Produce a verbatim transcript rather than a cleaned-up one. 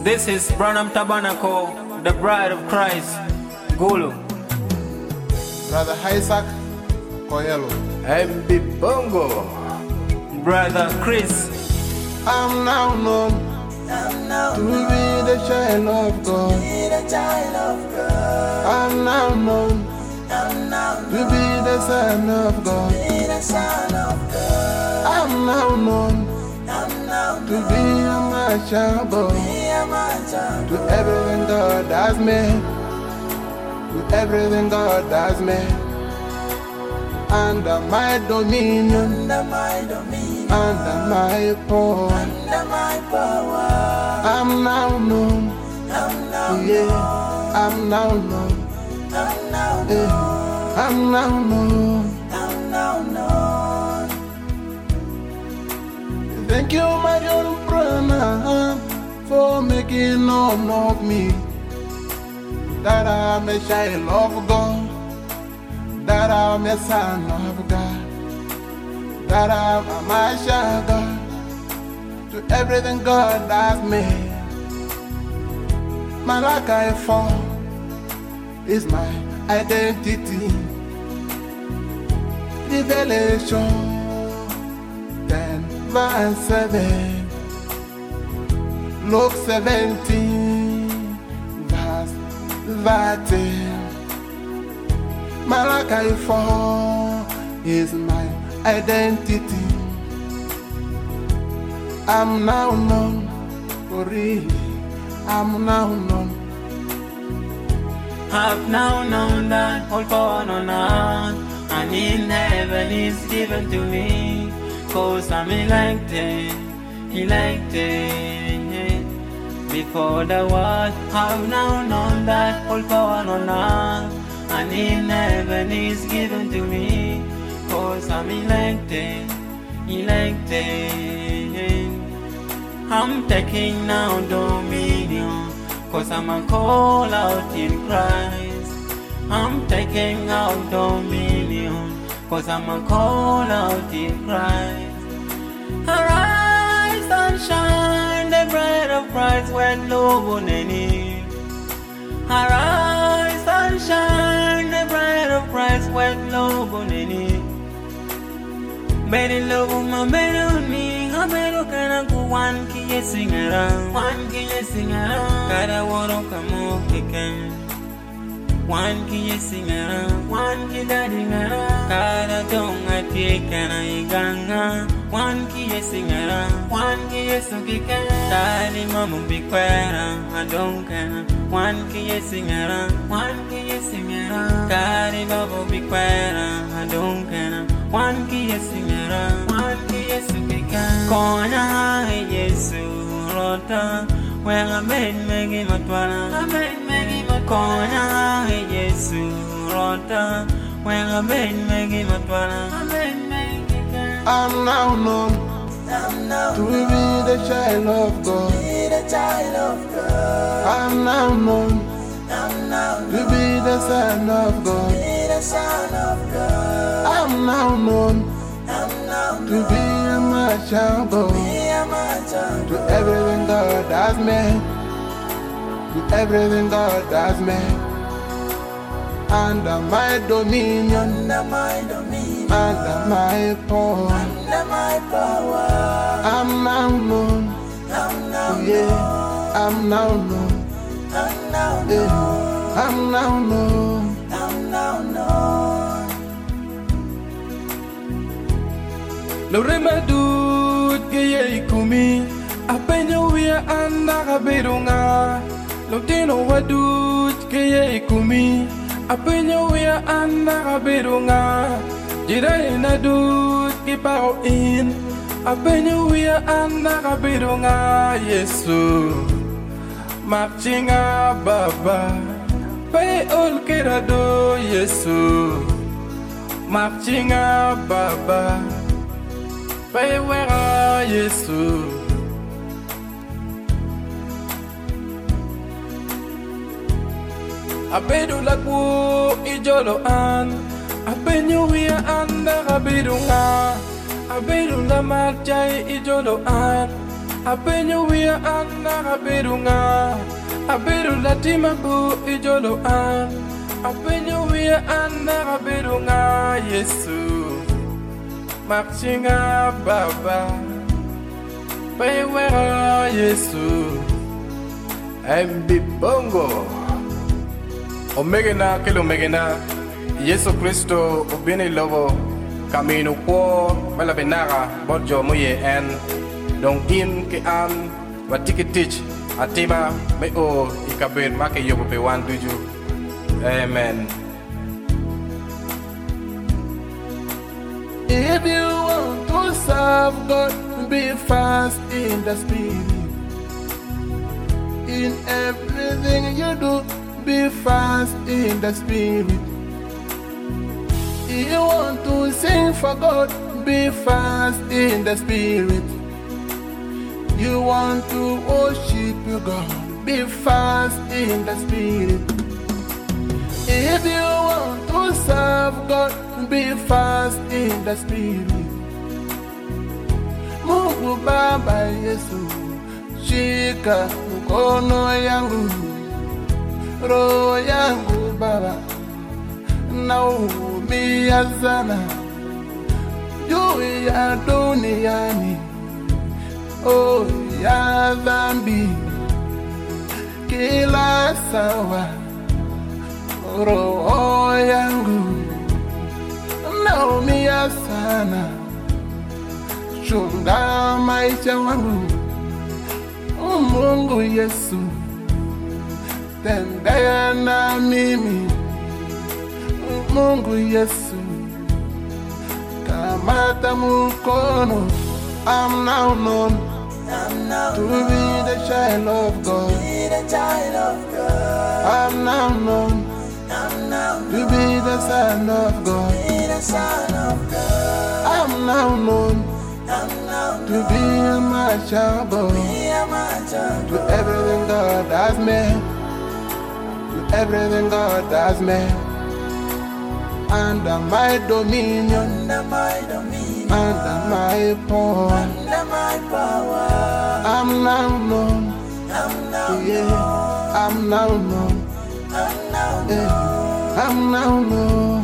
This is Branham Tabernacle, the bride of Christ, Gulu. Brother Isaac Koyelo. M B Bongo. Brother Chris. I'm now known I'm now to be the child of God. be the child of God. I'm now known I'm now to be the son of God. be the son of God. I'm now known I'm now to be a marching boy. be a man To everything God has made, to everything God has made, under my dominion, under my dominion, under my power, under my power. I'm now known, I'm now yeah, I'm now known, I'm now yeah, I'm now known. I'm now known. Thank you, my young brother, for making known of me, that I'm a child of God, that I'm a son of God, that I'm a martial God, to everything God has made. Malachi four is my identity. Revelation ten verse seven. Luke seventeen, verse thirteen. Malachi four is my identity. I'm now known for real. I'm now known. I've now known that all power on earth and in heaven is given to me. Cause I'm elected, elected. Before the world, I've now known that all power on earth and in heaven is given to me. Cause I'm elected, elected. I'm taking now dominion, cause I'm a call out in Christ. I'm taking out dominion, cause I'm a call out in Christ. Arise and shine, the bride of Christ when no one any. Arise and shine, the bride of Christ when no one any. Many love my many me, I better can go one key sing around, one key sing around. Gotta walk come up again. One key sing around, one key daddy around. Gotta don't I take and I ganga. One key sing around, one key so kick. Daddy mama be quiet, I don't care. One key sing around, one key sing around. Daddy bubble be quiet, I don't care. One key sing around, one key so kick. Kona Yesu rota, when I made Maggie Matwana, I made Maggie Matwana. Yesu rota, when I made Maggie Matwana, I made Maggie. I'm now known I'm now to be the child of God. be the child of God. I'm now known I'm now to be the son of God. be the son of God. I'm now known I'm now to be a martial boy. be a man To everything God has made, to everything God has made, under my dominion, under my dominion, under my power, under my power. I'm now known, I'm now yeah, I'm now known, I'm now yeah, I'm now known. I'm now known. Lorema dud geye kumi apenyo wia anda kabirunga Lotino wadud geye kumi apenyo wia anda kabirunga Jira ina dud kipao in apenyo wia anda kabirunga Yesu Marchinga baba Pay ol kerado Yesu Marchinga baba Pay wera Yesu Abedu laku ijolo an Abenyu wia anda kabirunga Abedu la marjay ijolo an apenyo wiya an nakabedo nga, abedo latima bu ijolo an, apenyo wiya an nakabedo nga Yesu, makchinga baba, pewera Yesu, embi bongo, omegena kilo megena, Yesu Kristo ubini lovo, kamino ko malabenara bodjo moye en, dong in ke an watikitich atima me o ikabir make yobo pe wan duju. Amen. If you want to serve God, be fast in the spirit. In everything you do, be fast in the spirit. If you want to sing for God, be fast in the spirit. You want to worship your God, be fast in the spirit. If you want to serve God, be fast in the spirit. Mungu Baba Yesu, shika mkono yangu, roho yangu Baba, naumia sana juu ya duniani, oh ya dhambi kila sawa, roho yangu naumia sana, chunga maisha wangu, Mungu Yesu, tembea na mimi, Mungu Yesu, kamata mkono. I'm now known I'm now to be the child of God. be the child of God. I'm now known I'm now to be the son of God. be the son of God. I'm now known I'm now to be my child of God. be a man child. To everything God has made, to everything God has made, under my dominion, Under my dominion, under my power, under my power. I'm now known, I'm now yeah, I'm now known, I'm now yeah, I'm now known.